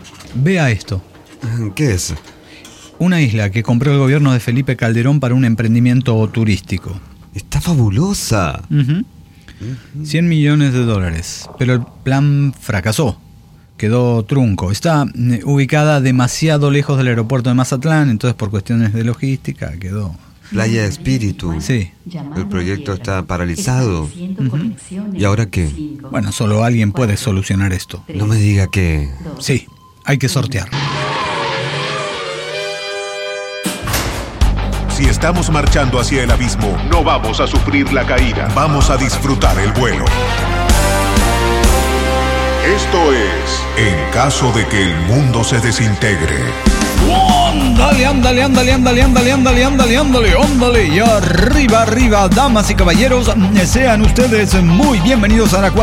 Vea esto. ¿Qué es? Una isla que compró el gobierno de Felipe Calderón para un emprendimiento turístico. Está fabulosa. 100 millones de dólares. Pero el plan fracasó. Quedó trunco. Está ubicada demasiado lejos del aeropuerto de Mazatlán, entonces por cuestiones de logística quedó... Playa Espíritu. Sí. El proyecto está paralizado. ¿Y ahora qué? Bueno, solo alguien puede solucionar esto. No me diga que... Sí, hay que sortear. Si estamos marchando hacia el abismo, no vamos a sufrir la caída. Vamos a disfrutar el vuelo. Esto es En caso de que el mundo se desintegre. Ándale. Y arriba, damas y caballeros, sean ustedes muy bienvenidos a la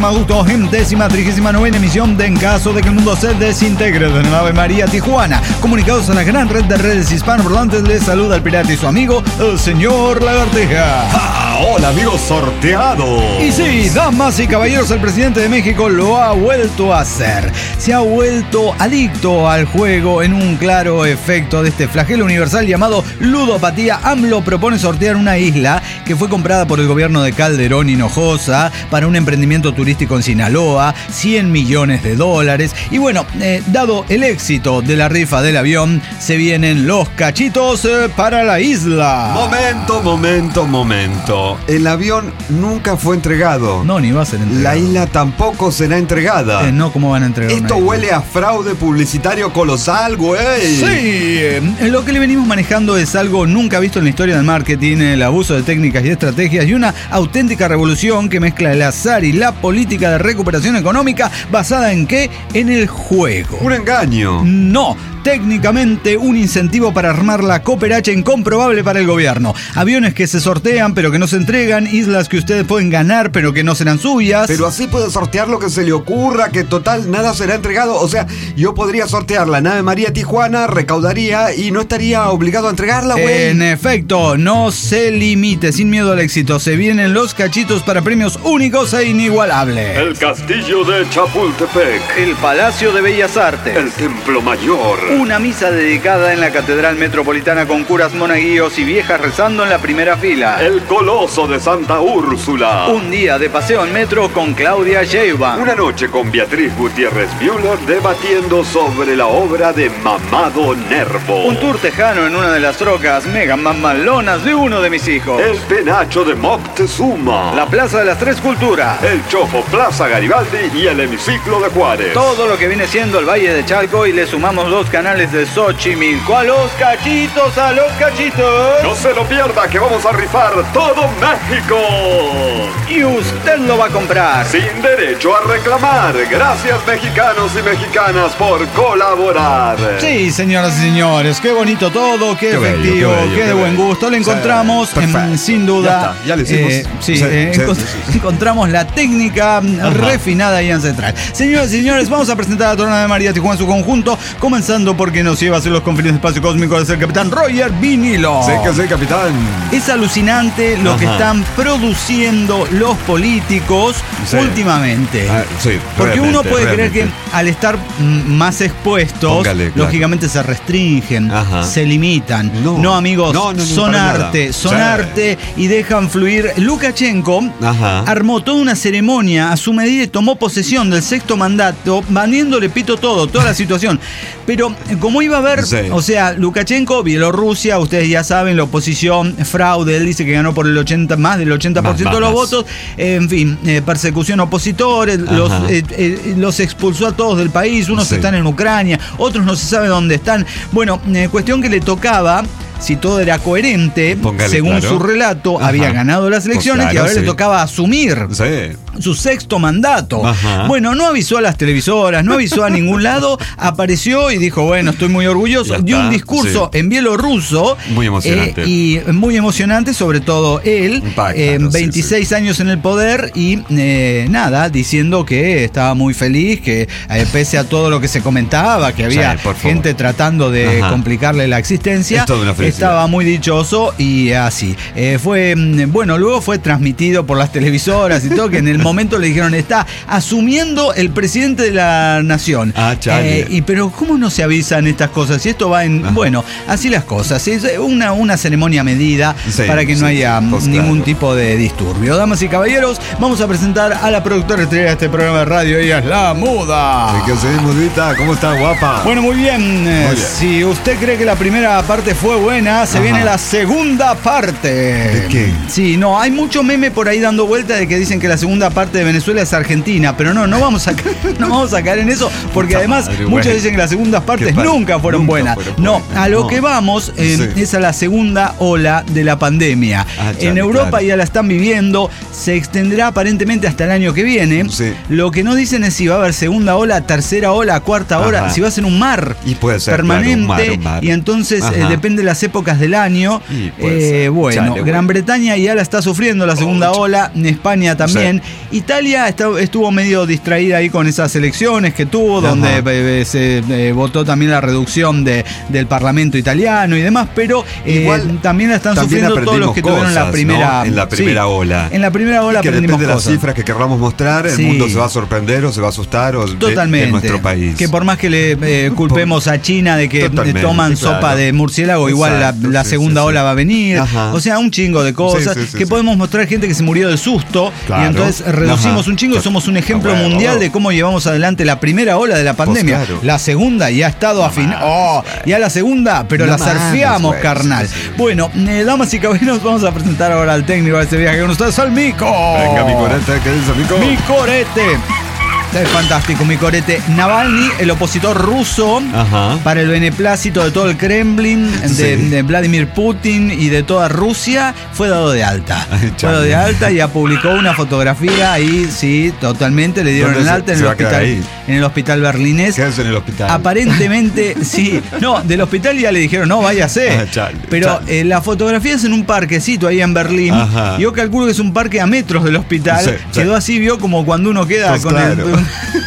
4000ª emisión de En caso de que el mundo se desintegre de la nave María Tijuana. Comunicados a la gran red de redes hispanoparlantes, les saluda el pirata y su amigo, el señor Lagartija. ¡Hola, amigos sorteados! Y sí, damas y caballeros, el presidente de México lo ha vuelto a hacer. Se ha vuelto adicto al juego en un claro efecto de este flagelo universal llamado ludopatía. AMLO propone sortear una isla que fue comprada por el gobierno de Calderón Hinojosa para un emprendimiento turístico en Sinaloa, 100 millones de dólares. Y bueno, dado el éxito de la rifa del avión, se vienen los cachitos para la isla. Momento. El avión nunca fue entregado. No, ni va a ser entregado. La isla tampoco será entregada. No, ¿cómo van a entregar Esto una isla? huele a fraude publicitario colosal, güey. Sí, lo que le venimos manejando es algo nunca visto en la historia del marketing, el abuso de técnicas y estrategias y una auténtica revolución que mezcla el azar y la política de recuperación económica basada en ¿qué? En el juego. Un engaño. No, técnicamente un incentivo para armar la cooperacha incomprobable para el gobierno. Aviones que se sortean pero que no se entregan, islas que ustedes pueden ganar pero que no serán suyas. Pero así puede sortear lo que se le ocurra, que total nada será entregado. O sea, yo podría sortear la nave María Tijuana, recaudaría y no estaría obligado a entregarla, güey. En efecto, no se limite, sin miedo al éxito. Se vienen los cachitos para premios únicos e inigualables. El castillo de Chapultepec. El Palacio de Bellas Artes. El Templo Mayor. Una misa dedicada en la Catedral Metropolitana con curas monaguillos y viejas rezando en la primera fila. El Coloso de Santa Úrsula. Un día de paseo en metro con Claudia Sheinbaum. Una noche con Beatriz Gutiérrez Müller debatiendo sobre la obra de Mamado Nervo. Un tour tejano en una de las trocas mega mamalonas de uno de mis hijos. El Penacho de Moctezuma. La Plaza de las Tres Culturas. El Chofo Plaza Garibaldi y el Hemiciclo de Juárez. Todo lo que viene siendo el Valle de Chalco y le sumamos los canales de Xochimilco. ¡A los cachitos, a los cachitos! No se lo pierda que vamos a rifar todo México. Y usted lo va a comprar. Sin derecho a reclamar. Gracias mexicanos y mexicanas por colaborar. Sí, señoras y señores, qué bonito todo, qué efectivo, qué de buen gusto. Le encontramos, sin duda. Ya le hicimos. Encontramos la técnica refinada y ancestral. Señoras y señores, vamos a presentar a la nave María Tijuana en su conjunto, comenzando porque nos lleva a hacer los confines de espacio cósmico de el capitán Roger Vinilo. Sé que soy capitán. Es alucinante lo que están produciendo los políticos últimamente. Porque uno puede creer que al estar más expuestos, lógicamente se restringen, se limitan. No, amigos, son arte y dejan fluir. Lukashenko armó toda una ceremonia a su medida y tomó posesión del sexto mandato, bandiéndole pito toda la situación. Pero como iba a haber, o sea, Lukashenko, Bielorrusia, ustedes ya saben, la oposición, fraude, él dice que ganó por más del 80% de los votos, en fin, persecución a opositores, los expulsó a todos del país, unos están en Ucrania, otros no se sabe dónde están. Bueno, cuestión que le tocaba, si todo era coherente, según su relato, había ganado las elecciones y ahora le tocaba asumir su sexto mandato. Bueno, no avisó a las televisoras, no avisó a ningún lado, apareció y dijo, bueno, estoy muy orgulloso. Dio un discurso en bielorruso. Muy emocionante. Y muy emocionante, sobre todo él, 26 años en el poder y diciendo que estaba muy feliz, que pese a todo lo que se comentaba, que había gente tratando de complicarle la existencia, estaba muy dichoso y así. Luego fue transmitido por las televisoras y todo, que en el momento le dijeron, está asumiendo el presidente de la nación. Pero ¿cómo no se avisan estas cosas? Y esto va en... Bueno, así las cosas. Es una ceremonia medida para que no haya ningún tipo de disturbio. Damas y caballeros, vamos a presentar a la productora estrella de este programa de radio. Ella es La Muda. ¿Qué haces, Mudita? ¿Cómo estás, guapa? Bueno, muy bien. Si usted cree que la primera parte fue buena, se viene la segunda parte. ¿De qué? Sí, no, hay mucho meme por ahí dando vueltas de que dicen que la segunda parte de Venezuela es Argentina, pero no vamos a caer en eso, porque además muchos dicen que las segundas partes nunca fueron buenas. A lo que vamos es a la segunda ola de la pandemia. En Europa ya la están viviendo, se extenderá aparentemente hasta el año que viene. Lo que no dicen es si va a haber segunda ola, tercera ola, cuarta ola, si va a ser un mar permanente, un mar. Y entonces depende de las épocas del año. Gran Bretaña ya la está sufriendo la segunda ola, en España también. Italia estuvo medio distraída ahí con esas elecciones que tuvo, donde se votó también la reducción del Parlamento italiano y demás, pero también la están sufriendo todos los que tuvieron la primera, en la primera ola. En la primera ola que aprendimos depende cosas. De las cifras que querramos mostrar, el mundo se va a sorprender o se va a asustar de nuestro país. Que por más que le culpemos a China de que toman sopa de murciélago, igual la segunda ola va a venir. O sea, un chingo de cosas que podemos mostrar gente que se murió de susto y entonces reducimos un chingo y somos un ejemplo mundial de cómo llevamos adelante la primera ola de la pandemia. La segunda ya ha estado afinada. Ya la segunda, pero la surfeamos, carnal. Bueno, damas y caballeros, vamos a presentar ahora al técnico de este viaje con ustedes, al Mico. Venga, mi corete, ¿qué dice, Mico? Mi corete. Es fantástico, mi corete. Navalny, el opositor ruso, para el beneplácito de todo el Kremlin, de Vladimir Putin y de toda Rusia, fue dado de alta. Fue dado de alta y ya publicó una fotografía ahí, totalmente, le dieron el alta en el hospital berlinés. ¿Qué hace en el hospital? Aparentemente, del hospital ya le dijeron, no, váyase. Pero la fotografía es en un parquecito ahí en Berlín. Yo calculo que es un parque a metros del hospital. Quedó así, vio como cuando uno queda el...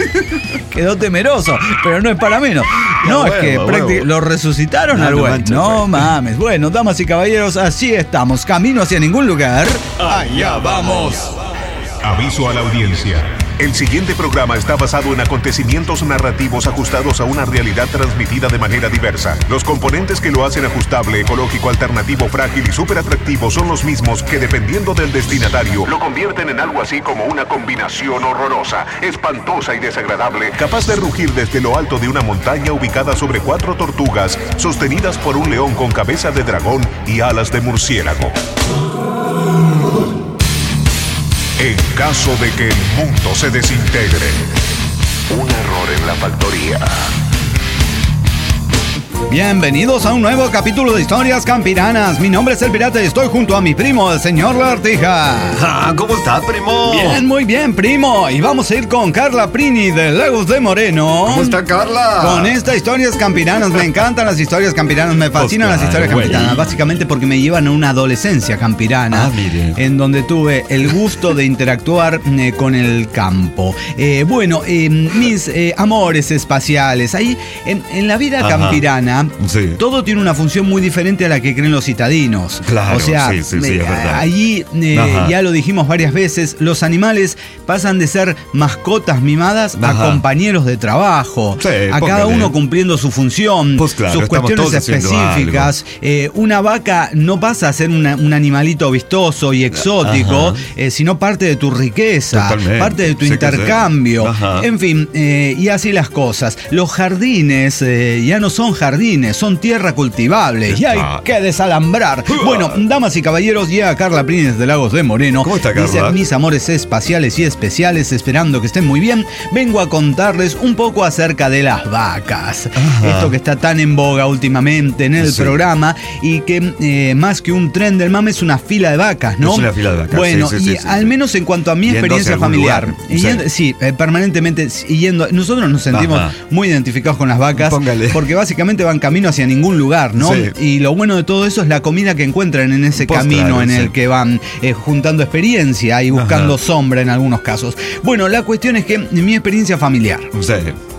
Quedó temeroso, pero no es para menos. Es que lo resucitaron al güey. No mames. Bueno, damas y caballeros, así estamos. Camino hacia ningún lugar. Allá vamos. Aviso a la audiencia. El siguiente programa está basado en acontecimientos narrativos ajustados a una realidad transmitida de manera diversa. Los componentes que lo hacen ajustable, ecológico, alternativo, frágil y súper atractivo son los mismos que, dependiendo del destinatario, lo convierten en algo así como una combinación horrorosa, espantosa y desagradable, capaz de rugir desde lo alto de una montaña ubicada sobre 4 tortugas, sostenidas por un león con cabeza de dragón y alas de murciélago. En caso de que el mundo se desintegre, un error en la factoría. Bienvenidos a un nuevo capítulo de Historias Campiranas. Mi nombre es El Pirata y estoy junto a mi primo, el señor Lagartija. ¿Cómo estás, primo? Bien, muy bien, primo. Y vamos a ir con Carla Prini de Lagos de Moreno. ¿Cómo está, Carla? Con estas Historias Campiranas. Me encantan las historias campiranas, me fascinan las historias campiranas. Básicamente porque me llevan a una adolescencia campirana, en donde tuve el gusto de interactuar con el campo. Mis amores espaciales. Ahí, en la vida campirana, todo tiene una función muy diferente a la que creen los citadinos. Claro, o sea, es verdad. Allí, ya lo dijimos varias veces, los animales pasan de ser mascotas mimadas a compañeros de trabajo. A cada uno cumpliendo su función, sus cuestiones específicas. Una vaca no pasa a ser un animalito vistoso y exótico, sino parte de tu riqueza, parte de tu intercambio. En fin, y así las cosas. Los jardines ya no son jardines, son tierra cultivable y hay que desalambrar. Bueno, damas y caballeros, llega Carla Prini de Lagos de Moreno. ¿Cómo está, Carla? Dice, mis amores espaciales y especiales, esperando que estén muy bien, vengo a contarles un poco acerca de las vacas. Esto que está tan en boga últimamente en el programa y que más que un tren del mame es una fila de vacas, ¿no? Es una fila de vacas. Bueno, al menos en cuanto a mi experiencia familiar. Permanentemente yendo. Nosotros nos sentimos muy identificados con las vacas. Porque básicamente van camino hacia ningún lugar, ¿no? Y lo bueno de todo eso es la comida que encuentran en ese camino en el que van juntando experiencia y buscando sombra en algunos casos. Bueno, la cuestión es que mi experiencia familiar.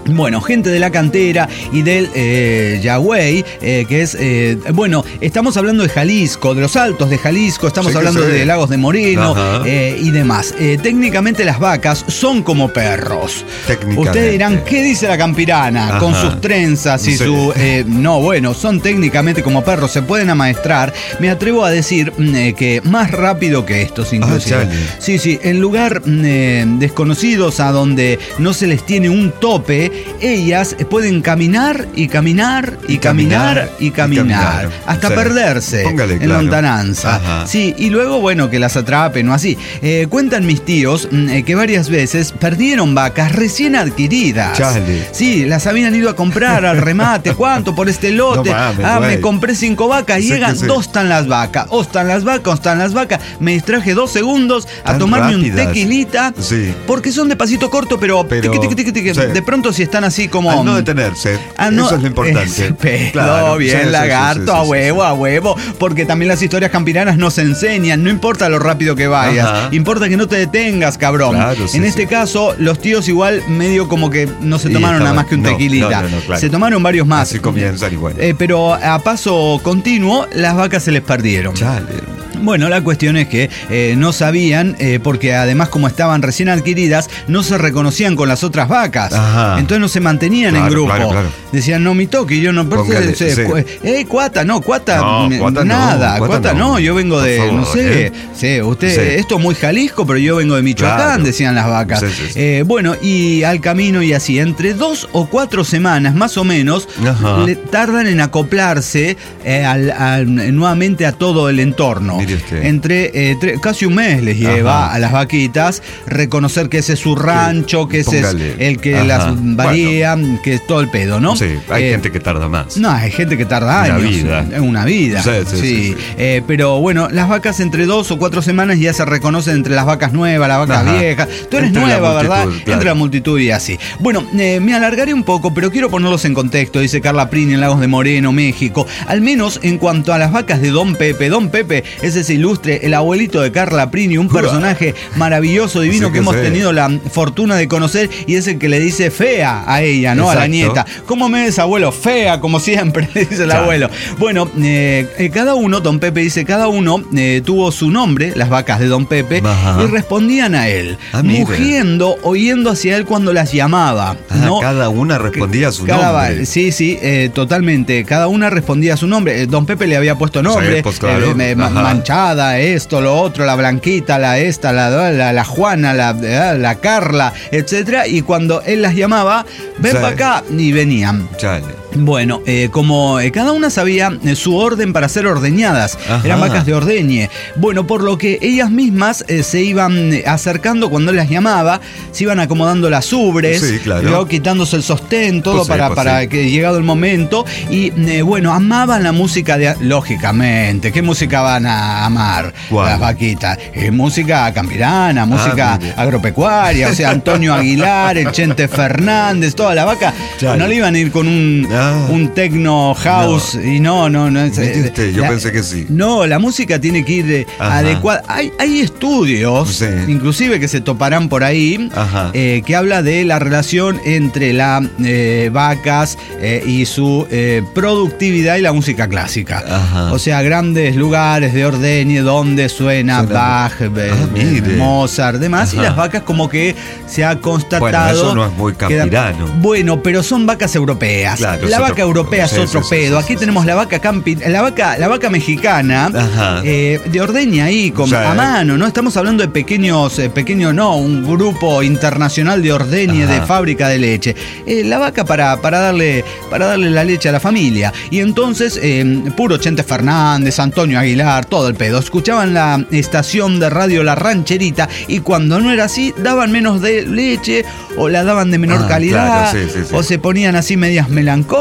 Bueno, gente de la cantera y del Yagüey, que es, bueno, estamos hablando de Jalisco, de los altos de Jalisco, estamos hablando de Lagos de Moreno y demás. Técnicamente las vacas son como perros. Ustedes dirán, ¿qué dice la campirana? Con sus trenzas y su... no, bueno, son técnicamente como perros, se pueden amaestrar. Me atrevo a decir que más rápido que estos, inclusive. Sí, en lugar desconocidos a donde no se les tiene un tope, ellas pueden caminar y caminar y caminar y caminar hasta perderse en lontananza. Sí, y luego, bueno, que las atrapen o así. Cuentan mis tíos que varias veces perdieron vacas recién adquiridas. Sí, las habían ido a comprar al remate. ¿Cuánto por este lote? Me compré 5 vacas y llegan, ¿dónde están las vacas? ¿Están las vacas? Me distraje 2 segundos a tomarme un tequilita porque son de pasito corto, pero de pronto si están así como... Al no detenerse, eso es lo importante. Claro, bien, lagarto, a huevo, porque también las historias campiranas nos enseñan, no importa lo rápido que vayas, importa que no te detengas, cabrón. En este caso, los tíos igual medio como que no se tomaron nada más que un tequilita. Se tomaron varios más. Así comienzan igual. Pero a paso continuo, las vacas se les perdieron. Bueno, la cuestión es que no sabían, porque además como estaban recién adquiridas, no se reconocían con las otras vacas. Entonces no se mantenían en grupo. Decían, no, mi toque, yo no... Cuata, yo vengo de, favor, no sé, usted, esto es muy Jalisco, pero yo vengo de Michoacán, decían las vacas. Bueno, y al camino y así, entre 2 o 4 semanas, más o menos, tardan en acoplarse nuevamente a todo el entorno. Entre casi un mes les lleva a las vaquitas reconocer que ese es su rancho, que ese es el que las varía, que es todo el pedo, ¿no? Sí, hay gente que tarda más. No, hay gente que tarda años. Una vida. Sí. Pero bueno, las vacas entre 2 o 4 semanas ya se reconocen entre las vacas nuevas, las vacas viejas. Tú eres nueva, ¿verdad? Entre la multitud y así. Bueno, me alargaré un poco, pero quiero ponerlos en contexto, dice Carla Prini en Lagos de Moreno, México. Al menos en cuanto a las vacas de Don Pepe. Don Pepe es ese ilustre, el abuelito de Carla Prini, un personaje maravilloso, divino, que hemos tenido la fortuna de conocer, y es el que le dice fea a ella, ¿no? A la nieta. ¿Cómo me ves, abuelo? Fea, como siempre, dice el abuelo. Bueno, cada uno, Don Pepe dice, cada uno tuvo su nombre, las vacas de Don Pepe, y respondían a él, mugiendo, oyendo hacia él cuando las llamaba, ¿no? Cada una respondía a su nombre. Sí, totalmente. Cada una respondía a su nombre. Don Pepe le había puesto nombre, Manchada, esto, lo otro, la Blanquita, la Juana, la Carla, etcétera. Y cuando él las llamaba, ven para acá, y venían. Bueno, como cada una sabía su orden para ser ordeñadas, eran vacas de ordeñe. Bueno, por lo que ellas mismas se iban acercando cuando él las llamaba, se iban acomodando las ubres, luego quitándose el sostén, todo para que llegado el momento. Y bueno, amaban la música lógicamente. ¿Qué música van a amar las vaquitas? Música campirana, música agropecuaria, o sea, Antonio Aguilar, el Chente Fernández, toda la vaca. No le iban a ir con un techno house y no. Yo pensé que sí. No, la música tiene que ir adecuada. Hay estudios, inclusive que se toparán por ahí, que habla de la relación entre las vacas y su productividad y la música clásica. O sea, grandes lugares de ordeñe donde suena Bach, Mozart, demás, y las vacas como que se ha constatado. Bueno, eso no es muy campirano. Bueno, pero son vacas europeas. La vaca europea es otro pedo. Aquí tenemos la vaca la vaca mexicana, de ordeña ahí a mano, ¿no? Estamos hablando de pequeños, un grupo internacional de ordeñe, de fábrica de leche. La vaca para darle la leche a la familia. Y entonces, puro Chente Fernández, Antonio Aguilar, todo el pedo. Escuchaban la estación de radio La Rancherita, y cuando no era así, daban menos de leche, o la daban de menor calidad, o se ponían así medias melancólicas,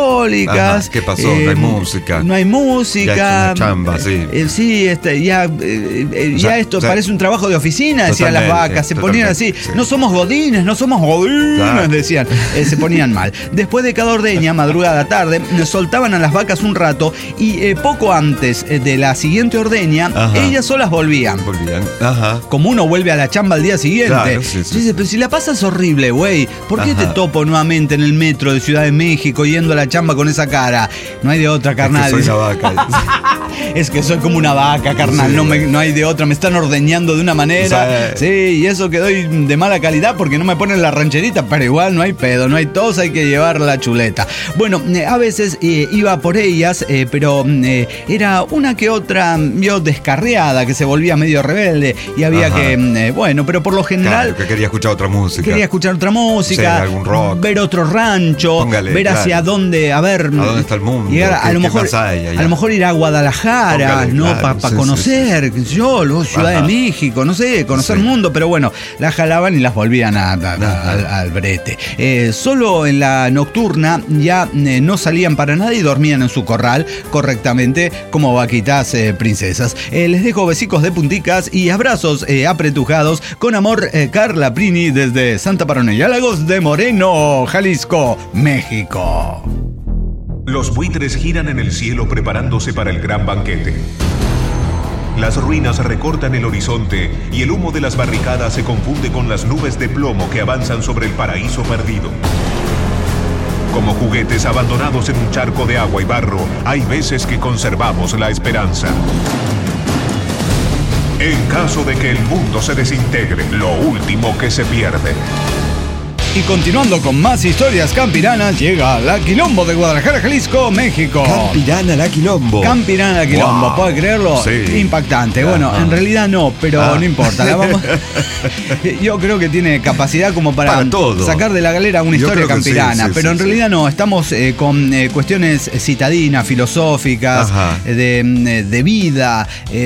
católicas. ¿Qué pasó? No hay música. No hay música. Ya es una chamba, sí. Sí, ya esto parece un trabajo de oficina, decían las vacas. Se ponían así. Sí. No somos godines, claro. Decían. Se ponían mal. Después de cada ordeña, madrugada, tarde, soltaban a las vacas un rato y poco antes de la siguiente ordeña, ellas solas volvían. Ajá. Como uno vuelve a la chamba al día siguiente. Claro, sí. Dice, pero si la pasas horrible, güey, ¿por qué te topo nuevamente en el metro de Ciudad de México yendo a la chamba con esa cara? No hay de otra, carnal. Es que soy una vaca. Es que soy como una vaca, carnal. Sí, no hay de otra. Me están ordeñando de una manera. Sí, y eso que doy de mala calidad porque no me ponen la rancherita, pero igual no hay pedo, no hay tos, hay que llevar la chuleta. Bueno, a veces iba por ellas, pero era una que otra descarriada, que se volvía medio rebelde y había que, pero por lo general... Claro, que quería escuchar otra música. Sí, algún rock. Ver otro rancho, ver hacia dónde, a dónde está el mundo. Llegar, a lo mejor ir a Guadalajara, ¿no? Para conocer, Ciudad de México, no sé, conocer el mundo, pero bueno, las jalaban y las volvían al brete. Solo en la nocturna ya no salían para nada y dormían en su corral correctamente como vaquitas princesas. Les dejo besicos de punticas y abrazos apretujados. Con amor, Carla Prini desde Santa Paronella, Lagos de Moreno, Jalisco, México. Los buitres giran en el cielo preparándose para el gran banquete. Las ruinas recortan el horizonte y el humo de las barricadas se confunde con las nubes de plomo que avanzan sobre el paraíso perdido. Como juguetes abandonados en un charco de agua y barro, hay veces que conservamos la esperanza. En caso de que el mundo se desintegre, lo último que se pierde. Y continuando con más historias campiranas, llega la Quilombo de Guadalajara, Jalisco, México. Campirana la Quilombo. Wow. ¿Puede creerlo? Sí. Impactante. Bueno, en realidad no, pero no importa. Yo creo que tiene capacidad como para sacar de la galera una historia campirana. Pero en realidad no. Estamos con cuestiones citadinas, filosóficas, de vida,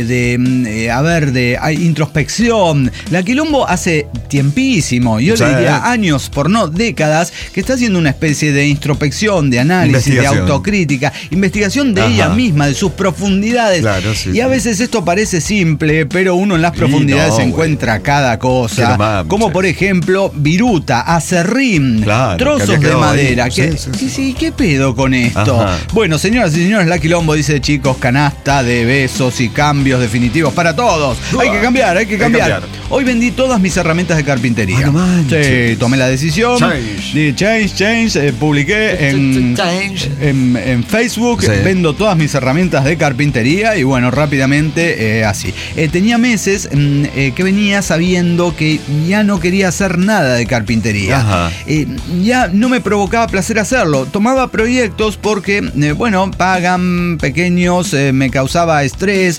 de introspección. La Quilombo hace tiempísimo, yo le diría años, por no décadas, que está haciendo una especie de introspección, de análisis, de autocrítica, investigación de ella misma, de sus profundidades. Claro, y a veces esto parece simple, pero uno en las profundidades encuentra cada cosa. Como por ejemplo, viruta, acerrín, trozos de madera. ¿Qué pedo con esto? Bueno, señoras y señores, la Quilombo dice, chicos, canasta de besos y cambios definitivos para todos. Hay que cambiar. Hoy vendí todas mis herramientas de carpintería. Sí, tomé la decisión. Change. Publiqué en Facebook. Vendo todas mis herramientas de carpintería y bueno, rápidamente así. Tenía meses que venía sabiendo que ya no quería hacer nada de carpintería. Ya no me provocaba placer hacerlo. Tomaba proyectos porque, pagan pequeños, me causaba estrés,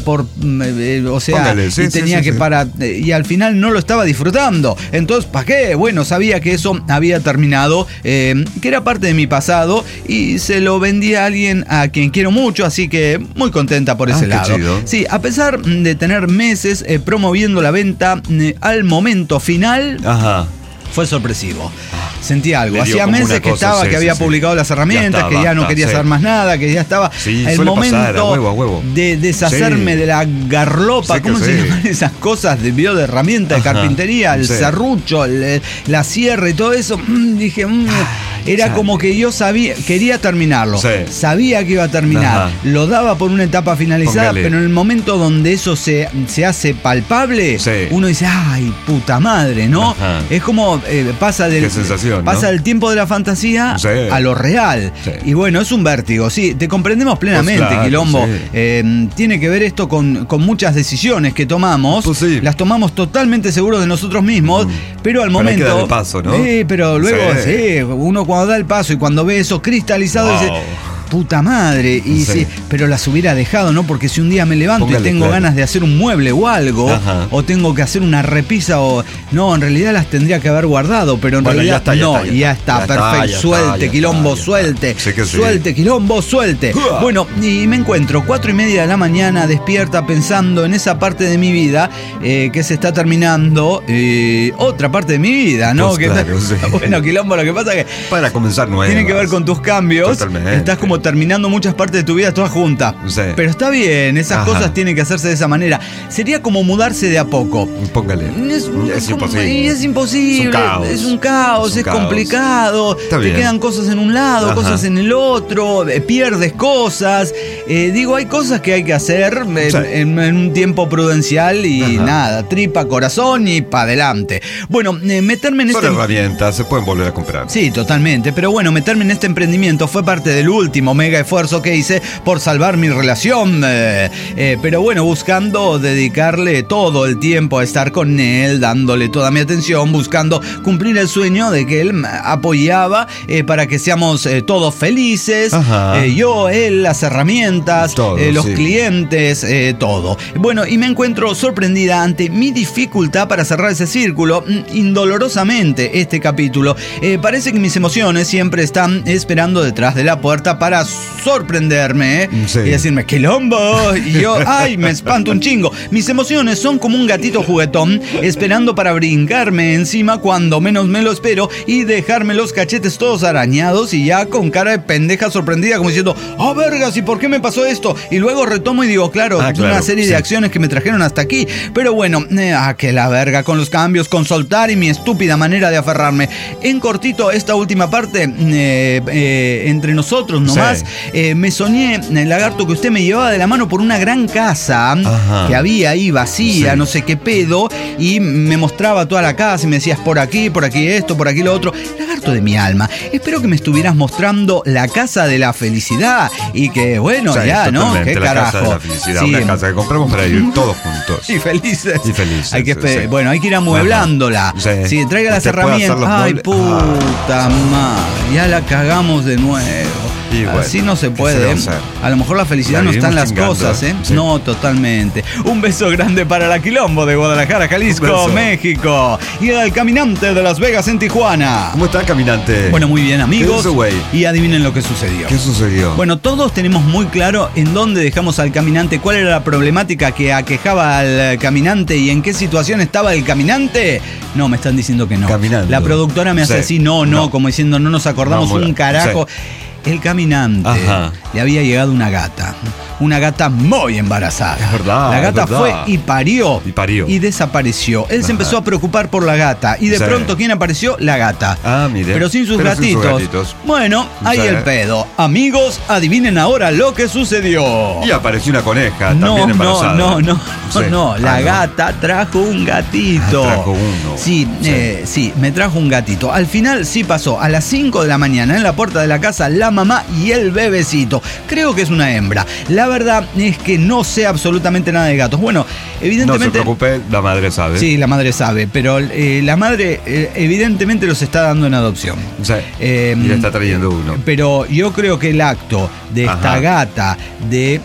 tenía que parar y al final no lo estaba disfrutando. Entonces, ¿para qué? Bueno, sabía que eso había terminado, que era parte de mi pasado y se lo vendí a alguien a quien quiero mucho, así que muy contenta por ese lado. Chido. Sí, a pesar de tener meses promoviendo la venta, al momento final fue sorpresivo. Sentí algo. Hacía meses que había publicado las herramientas, que ya no quería saber más nada, que ya estaba. El momento huevo. de deshacerme de la garlopa, ¿cómo se llaman esas cosas de herramienta de carpintería? El serrucho, la sierra y todo eso. Dije, era como que yo quería terminarlo. Sabía que iba a terminar. Lo daba por una etapa finalizada, pero en el momento donde eso se hace palpable, uno dice, ay, puta madre, ¿no? Es como pasa del... Qué sensación. Pasa del tiempo de la fantasía a lo real. Y bueno, es un vértigo. Sí, te comprendemos plenamente, Quilombo. Tiene que ver esto con muchas decisiones que tomamos. Las tomamos totalmente seguros de nosotros mismos, pero al momento... Hay que dar el paso, ¿no? Pero luego, uno cuando da el paso y cuando ve eso cristalizado dice... puta madre. Y sí, pero las hubiera dejado, ¿no? Porque si un día me levanto y tengo ganas de hacer un mueble o algo, o tengo que hacer una repisa o... No, en realidad las tendría que haber guardado, pero en realidad ya está, perfecto. Suelte, quilombo, suelte. Suelte, quilombo, suelte. Bueno, y me encuentro 4:30 de la mañana despierta pensando en esa parte de mi vida que se está terminando, otra parte de mi vida, ¿no? Pues claro, Bueno, quilombo, lo que pasa es que... Para comenzar nuevas. Tiene que ver con tus cambios. Totalmente. Estás como terminando muchas partes de tu vida todas juntas. Sí. Pero está bien, esas cosas tienen que hacerse de esa manera. Sería como mudarse de a poco. Póngale. Es imposible. Y es imposible. Es un caos, es complicado. Te quedan cosas en un lado, cosas en el otro, pierdes cosas. Digo, hay cosas que hay que hacer en un tiempo prudencial y nada, tripa, corazón y para adelante. Bueno, meterme en Son herramientas, se pueden volver a comprar. Sí, totalmente. Pero bueno, meterme en este emprendimiento fue parte del último mega esfuerzo que hice por salvar mi relación. Pero bueno, buscando dedicarle todo el tiempo a estar con él, dándole toda mi atención, buscando cumplir el sueño de que él me apoyaba para que seamos todos felices. Yo, él, las herramientas, todo, los clientes, todo. Bueno, y me encuentro sorprendida ante mi dificultad para cerrar ese círculo, indolorosamente este capítulo. Parece que mis emociones siempre están esperando detrás de la puerta para sorprenderme y decirme quilombo, y yo, ay, me espanto un chingo. Mis emociones son como un gatito juguetón esperando para brincarme encima cuando menos me lo espero y dejarme los cachetes todos arañados y ya con cara de pendeja sorprendida como diciendo, vergas, ¿y por qué me pasó esto? Y luego retomo y digo, claro, una serie de acciones que me trajeron hasta aquí. Pero bueno, que la verga con los cambios, con soltar y mi estúpida manera de aferrarme. En cortito, esta última parte, entre nosotros nomás, me soñé en el lagarto que usted me llevaba de la mano por una gran casa que había ahí vacía, no sé qué pedo, y me mostraba toda la casa y me decías por aquí esto, por aquí lo otro. Lagarto de mi alma, espero que me estuvieras mostrando la casa de la felicidad y que, bueno, ya, ¿no? ¿Qué carajo? Casa de la felicidad, una casa que compramos para ir todos juntos. Y felices. Hay que bueno, hay que ir amueblándola. Sí, traiga las herramientas. Ay, puta madre, ya la cagamos de nuevo. Bueno, así no se puede. A lo mejor la felicidad no está en las cosas, ¿eh? Sí. No, totalmente. Un beso grande para la Quilombo de Guadalajara, Jalisco, México. Y al Caminante de Las Vegas en Tijuana. ¿Cómo está el Caminante? Bueno, muy bien, amigos. Y adivinen lo que sucedió. ¿Qué sucedió? Bueno, todos tenemos muy claro en dónde dejamos al Caminante, cuál era la problemática que aquejaba al Caminante y en qué situación estaba el Caminante. No, me están diciendo que no. Caminando. La productora me hace así, no, como diciendo, no nos acordamos un carajo. El Caminante le había llegado una gata muy embarazada. Es verdad. La gata fue y parió. Y desapareció. Él se empezó a preocupar por la gata. Y de pronto, ¿quién apareció? La gata. Mire. Pero sin sus gatitos. Bueno, ahí el pedo. Amigos, adivinen ahora lo que sucedió. Y apareció una coneja también embarazada. No. La gata trajo un gatito. Trajo uno. Sí, me trajo un gatito. Al final sí pasó. A las 5 de la mañana en la puerta de la casa, la mamá y el bebecito. Creo que es una hembra. La verdad es que no sé absolutamente nada de gatos. Bueno, evidentemente... No se preocupe, la madre sabe. Sí, la madre sabe, pero la madre evidentemente los está dando en adopción. Y le está trayendo uno. Pero yo creo que el acto de esta gata, de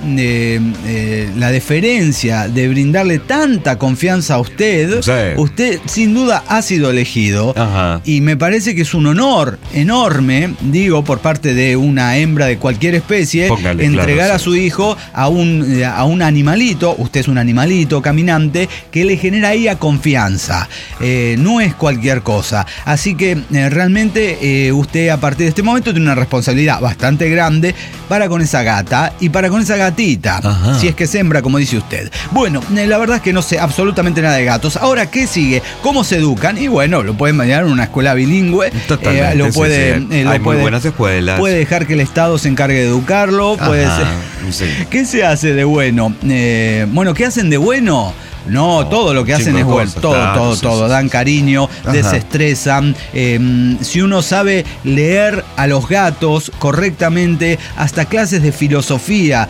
la deferencia, de brindarle tanta confianza a usted, usted sin duda ha sido elegido. Y me parece que es un honor enorme, digo, por parte de una hembra de cualquier especie, entregar a su hijo a un animalito. Usted es un animalito caminante que le genera a ella confianza. No es cualquier cosa. Así que realmente usted a partir de este momento tiene una responsabilidad bastante grande para con esa gata y para con esa gatita. Si es que es hembra, como dice usted. Bueno, la verdad es que no sé absolutamente nada de gatos. Ahora, ¿qué sigue? ¿Cómo se educan? Y bueno, lo pueden mandar en una escuela bilingüe. Totalmente. Hay muy buenas escuelas. Puede dejar que el Estado se encargue de educarlo. Puede ser. ¿Qué se hace de bueno? ¿Qué hacen de bueno? No, todo lo que hacen es bueno. Todo. Dan cariño, desestresan. Si uno sabe leer a los gatos correctamente, hasta clases de filosofía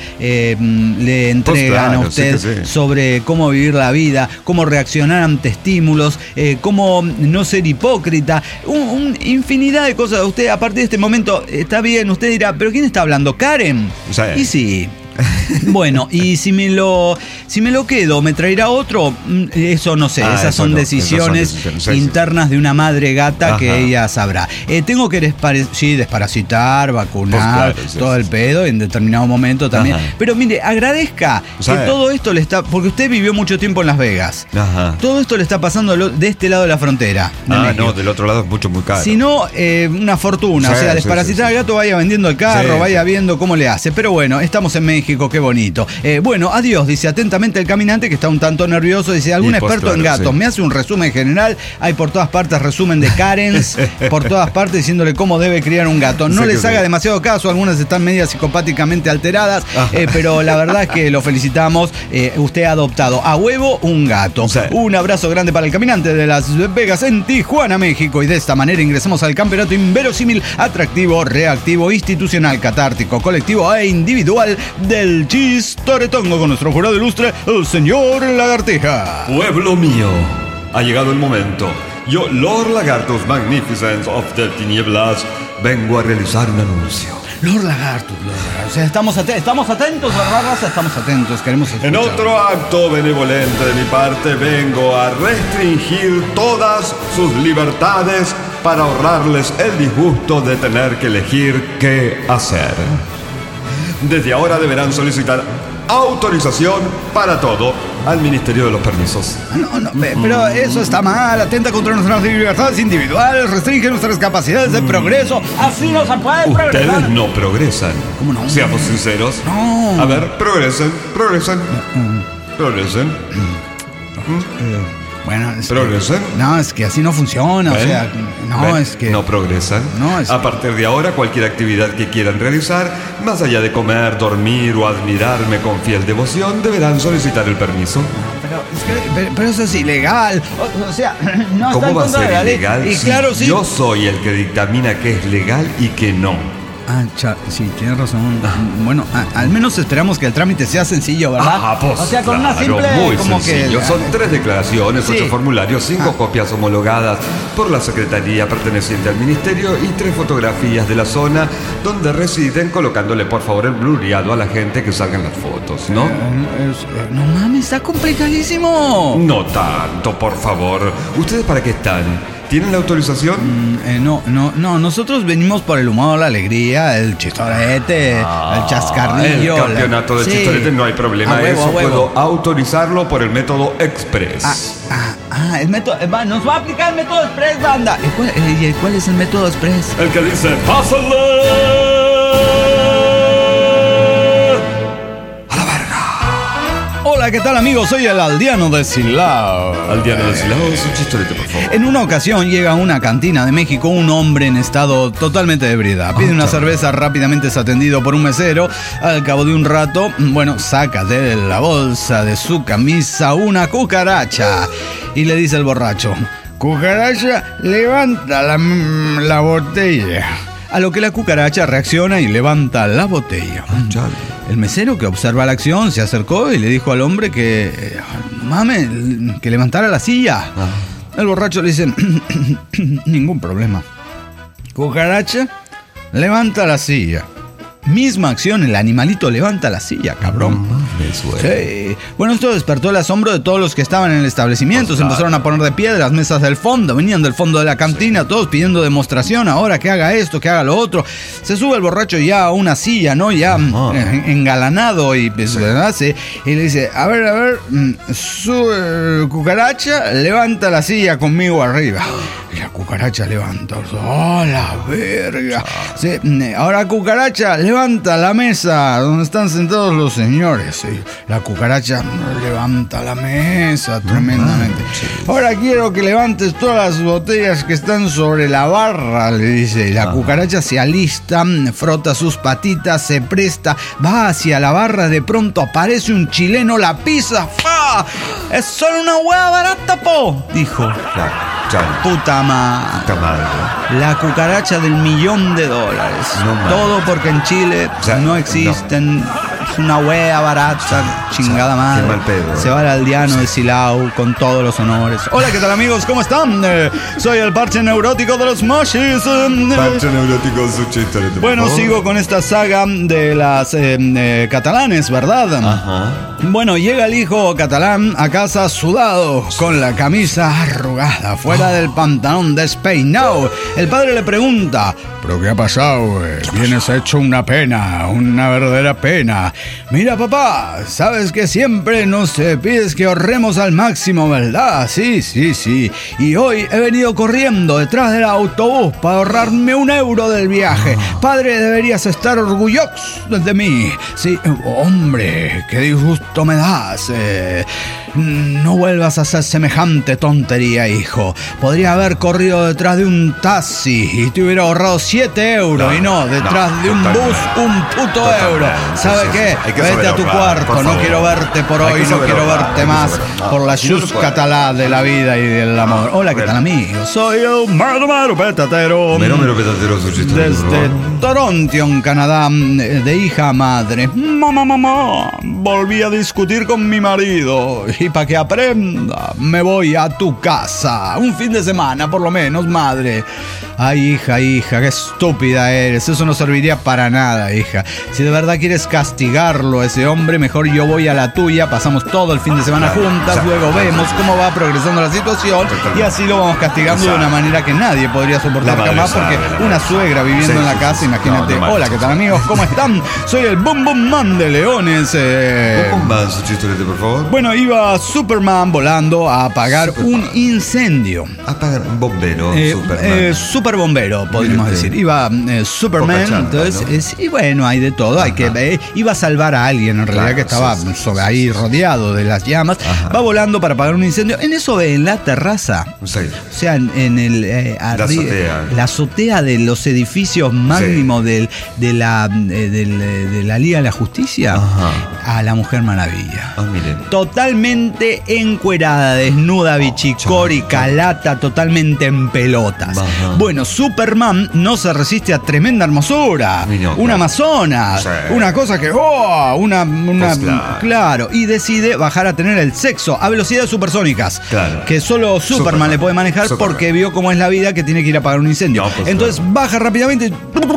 le entregan a usted sobre cómo vivir la vida, cómo reaccionar ante estímulos, cómo no ser hipócrita. Infinidad de cosas. Usted, a partir de este momento, está bien, usted dirá, ¿pero quién está hablando? ¿Karen? Sí. Y sí. Bueno, y si me lo quedo, ¿me traerá otro? Eso no sé, esas son decisiones internas de una madre gata que ella sabrá. Tengo que desparasitar, vacunar, todo el pedo en determinado momento también. Pero mire, agradezca que todo esto le está, porque usted vivió mucho tiempo en Las Vegas. Todo esto le está pasando de este lado de la frontera. No, del otro lado es mucho, muy caro. Si no, una fortuna. Desparasitar al gato, vaya vendiendo el carro, vaya viendo cómo le hace. Pero bueno, estamos en México, qué bonito. Bueno, adiós, dice atentamente el caminante, que está un tanto nervioso. Dice, algún experto en gatos, me hace un resumen general. Hay por todas partes resumen de Karens, por todas partes diciéndole cómo debe criar un gato. No les haga demasiado caso, algunas están medias psicopáticamente alteradas, pero la verdad es que lo felicitamos. Usted ha adoptado a huevo un gato. Un abrazo grande para el caminante de Las Vegas en Tijuana, México. Y de esta manera ingresamos al campeonato inverosímil, atractivo, reactivo, institucional, catártico, colectivo e individual del Chistoretongo con nuestro jurado ilustre, el señor Lagartija. Pueblo mío, ha llegado el momento. Yo, Lord Lagartus Magnificence of the Tinieblas, vengo a realizar un anuncio. Lord Lagartus, o sea, estamos atentos, ¿verdad, raza? Estamos atentos, queremos escuchar. En otro acto benevolente de mi parte, vengo a restringir todas sus libertades para ahorrarles el disgusto de tener que elegir qué hacer. Desde ahora deberán solicitar autorización para todo al Ministerio de los Permisos. Pero eso está mal, atenta contra nuestras libertades individuales, restringe nuestras capacidades de progreso. Así no se puede progresar. Ustedes no progresan. ¿Cómo no? Seamos sinceros. No. A ver, progresen. Bueno, ¿progresan? Es que así no funciona, es que... ¿No progresan? A partir de ahora, cualquier actividad que quieran realizar, más allá de comer, dormir o admirarme con fiel devoción, deberán solicitar el permiso. Pero eso es ilegal. O sea, no ¿cómo va a ser ilegal? Y claro, sí. Yo soy el que dictamina qué es legal y qué no. Sí, tienes razón. Bueno, al menos esperamos que el trámite sea sencillo, ¿verdad? Pues, o sea, con una simple... muy como sencillo. Que... Son 3 declaraciones, 8 formularios, 5 copias homologadas por la Secretaría perteneciente al Ministerio y 3 fotografías de la zona donde residen, colocándole, por favor, el blureado a la gente que salgan las fotos, ¿no? No mames, está complicadísimo. No tanto, por favor. ¿Ustedes para qué están? ¿Tienen la autorización? No, nosotros venimos por el humor, la alegría, el chistorete, el chascarrillo. El campeonato de chistorete, no hay problema. Eso puedo autorizarlo por el método express. El método, nos va a aplicar el método express, banda. ¿Cuál es el método express? El que dice, ¡pásale! Hola, ¿qué tal, amigos? Soy el Aldeano de Silao. Aldeano de Silao, es un chistorete, por favor. En una ocasión llega a una cantina de México un hombre en estado totalmente de ebriedad. Pide una cerveza, rápidamente es atendido por un mesero. Al cabo de un rato, saca de la bolsa de su camisa una cucaracha. Y le dice al borracho, cucaracha, levanta la botella. A lo que la cucaracha reacciona y levanta la botella. El mesero, que observa la acción, se acercó y le dijo al hombre que levantara la silla. El borracho le dice, ningún problema. Cucaracha, levanta la silla. Misma acción, el animalito levanta la silla, cabrón. Sí. Bueno, esto despertó el asombro de todos los que estaban en el establecimiento. Se empezaron a poner de pie de las mesas del fondo. Venían del fondo de la cantina, todos pidiendo demostración. Ahora que haga esto, que haga lo otro. Se sube el borracho ya a una silla, ¿no? Ya engalanado y y le dice, a ver, sube, cucaracha, levanta la silla conmigo arriba. Y la cucaracha levanta. ¡Oh, la verga! Sí, ahora, cucaracha, levanta la mesa donde están sentados los señores. Sí, la cucaracha levanta la mesa tremendamente. Ahora quiero que levantes todas las botellas que están sobre la barra, le dice. Y la cucaracha se alista, frota sus patitas, se presta, va hacia la barra. De pronto aparece un chileno, la pisa, ¡fa! papá! ¡Es solo una hueá barata, po! Dijo. Puta madre. La cucaracha del $1.000.000. Todo porque en Chile no existen. Es una wea barata, chingada madre. Qué mal pedo. Se va al aldeano de Silao con todos los honores. Hola, ¿qué tal, amigos? ¿Cómo están? Soy el parche neurótico de los moshis. Parche neurótico, su chiste. Bueno, sigo con esta saga de las catalanes, ¿verdad? Ajá. Bueno, llega el hijo catalán a casa sudado, con la camisa arrugada, fuera del pantalón despeinado. El padre le pregunta: ¿pero qué ha pasado? Vienes hecho una pena, una verdadera pena. Mira, papá, sabes que siempre nos pides que ahorremos al máximo, ¿verdad? Sí. Y hoy he venido corriendo detrás del autobús para ahorrarme €1 del viaje. Padre, deberías estar orgulloso de mí. Sí, hombre, qué disgusto me das. No vuelvas a hacer semejante tontería, hijo. Podría haber corrido detrás de un taxi y te hubiera ahorrado €7 y no detrás de un bus un puto euro. ¿Sabe qué? Vete a tu cuarto. No quiero verte por hoy, no quiero verte más por la chus catalá de la vida y del amor. Hola, ¿qué tal, amigos? Soy el mero petatero. Mero petatero, su chiste. Desde Toronto, en Canadá, de hija a madre. Mamá, volví a discutir con mi marido. Y para que aprenda, me voy a tu casa. Un fin de semana, por lo menos, madre. Ay, hija, qué estúpida eres. Eso no serviría para nada, hija. Si de verdad quieres castigarlo a ese hombre, mejor yo voy a la tuya. Pasamos todo el fin de semana juntas. Luego vemos cómo va progresando la situación. Y así lo vamos castigando de una manera que nadie podría soportar jamás. Porque una suegra viviendo en la casa, imagínate. Hola, ¿qué tal, amigos? ¿Cómo están? Soy el Boom Boom Man de Leones. ¿Cómo más, su chiste, por favor? Bueno, iba Superman volando a apagar un incendio. Apagar un bombero, super bombero, podríamos decir. Iba Superman, entonces, y bueno, hay de todo. Hay que iba a salvar a alguien, en realidad, que estaba ahí rodeado de las llamas. Va volando para apagar un incendio. En eso ve, en la terraza. Sí. O sea, en el la azotea de los edificios máximos de la Liga de la Justicia. A la Mujer Maravilla. Totalmente encuerada, desnuda, bichicórica, lata, totalmente en pelotas. Bueno, Superman no se resiste a tremenda hermosura. Una amazona. Una cosa que... claro. Y decide bajar a tener el sexo a velocidades supersónicas. Claro. Que solo Superman le puede manejar porque vio cómo es la vida, que tiene que ir a apagar un incendio. Entonces baja rápidamente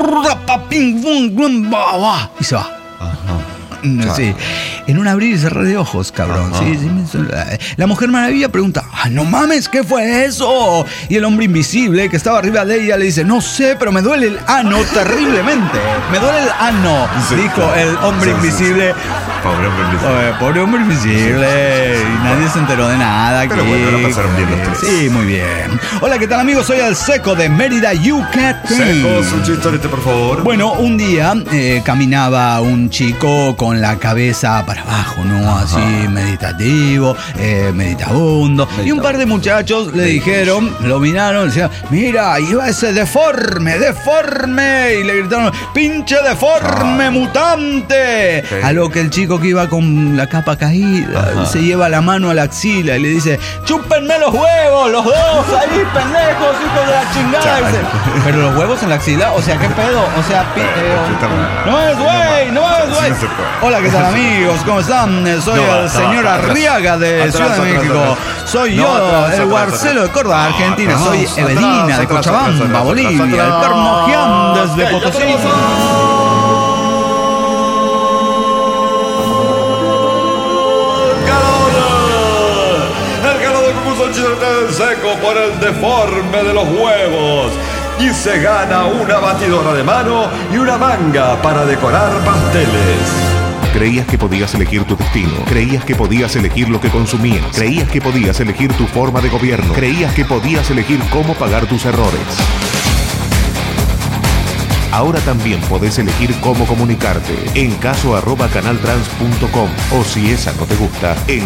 y se va. Sí, en un abrir y cerrar de ojos, cabrón. La Mujer Maravilla pregunta: no mames, ¿qué fue eso? Y el hombre invisible que estaba arriba de ella le dice: no sé, pero me duele el ano terriblemente. Me duele el ano, dijo el hombre invisible. Pobre hombre invisible. Y nadie se enteró de nada. Pero bueno, la pasaron bien los tres. Sí, muy bien. Hola, ¿qué tal, amigos? Soy el Seco de Mérida, Yucatán. Seco, su chiste, por favor. Bueno, un día caminaba un chico con la cabeza para abajo, ¿no? Así, meditativo, meditabundo. Y un par de muchachos le dijeron, lo miraron, le decían: mira, iba ese deforme. Y le gritaron: pinche deforme, mutante. A lo que el chico, que iba con la capa caída, se lleva la mano a la axila y le dice: chúpenme los huevos, los dos ahí, pendejos, hijos de la chingada. Dice: pero los huevos en la axila, o sea, ¿qué pedo? O sea, no es güey. Hola, ¿qué tal, amigos? ¿Cómo están? Soy el señor Arriaga de Ciudad de México. Soy yo, el Guarcelo de Córdoba, Argentina. Soy Evelina de Cochabamba, Bolivia. El Permojián desde Potosí. El ganador puso el chiste del Seco por el deforme de los huevos. Y se gana una batidora de mano y una manga para decorar pasteles. Creías que podías elegir tu destino. Creías que podías elegir lo que consumías. Creías que podías elegir tu forma de gobierno. Creías que podías elegir cómo pagar tus errores. Ahora también podés elegir cómo comunicarte. En caso@canaltrans.com. O si esa no te gusta, en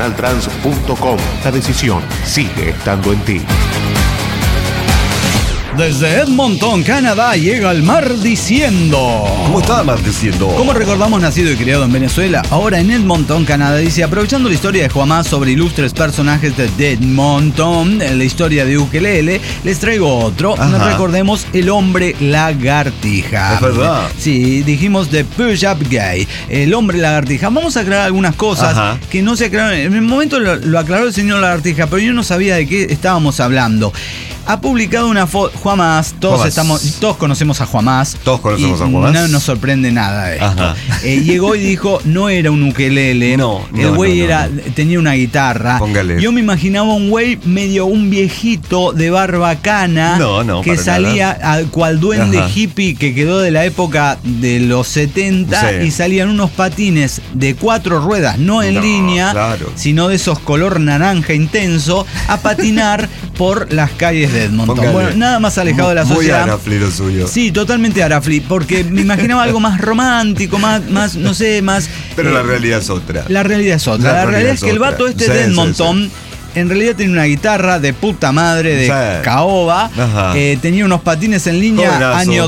caso@canaltrans.com. La decisión sigue estando en ti. Desde Edmonton, Canadá, llega el Mardiciendo. ¿Cómo está Mardiciendo? Como recordamos, nacido y criado en Venezuela, ahora en Edmonton, Canadá, dice: aprovechando la historia de Juamás sobre ilustres personajes de Edmonton, la historia de ukelele, les traigo otro. Nos recordemos el hombre lagartija. Es verdad. Sí, dijimos de Push Up Gay, el hombre lagartija. Vamos a aclarar algunas cosas que no se aclararon. En el momento lo aclaró el señor lagartija, pero yo no sabía de qué estábamos hablando. Ha publicado una foto. Juamás, todos conocemos a Juamás. Todos conocemos a Juamás. No nos sorprende nada de esto. Llegó y dijo: no era un ukelele. El güey tenía una guitarra. Póngale. Yo me imaginaba un güey medio un viejito de barbacana que salía cual duende hippie que quedó de la época de los 70 y salían unos patines de 4 ruedas, no en línea, sino de esos color naranja intenso, a patinar por las calles de Edmonton. Póngale. Bueno, nada más alejado de la sociedad. Muy Arafli lo suyo. Sí, totalmente Arafli, porque me imaginaba algo más romántico, más, no sé, más... Pero la realidad es otra. La realidad es otra. La realidad es que el vato de Edmonton... En realidad tenía una guitarra de puta madre de caoba. Tenía unos patines en línea, jovenazo. Año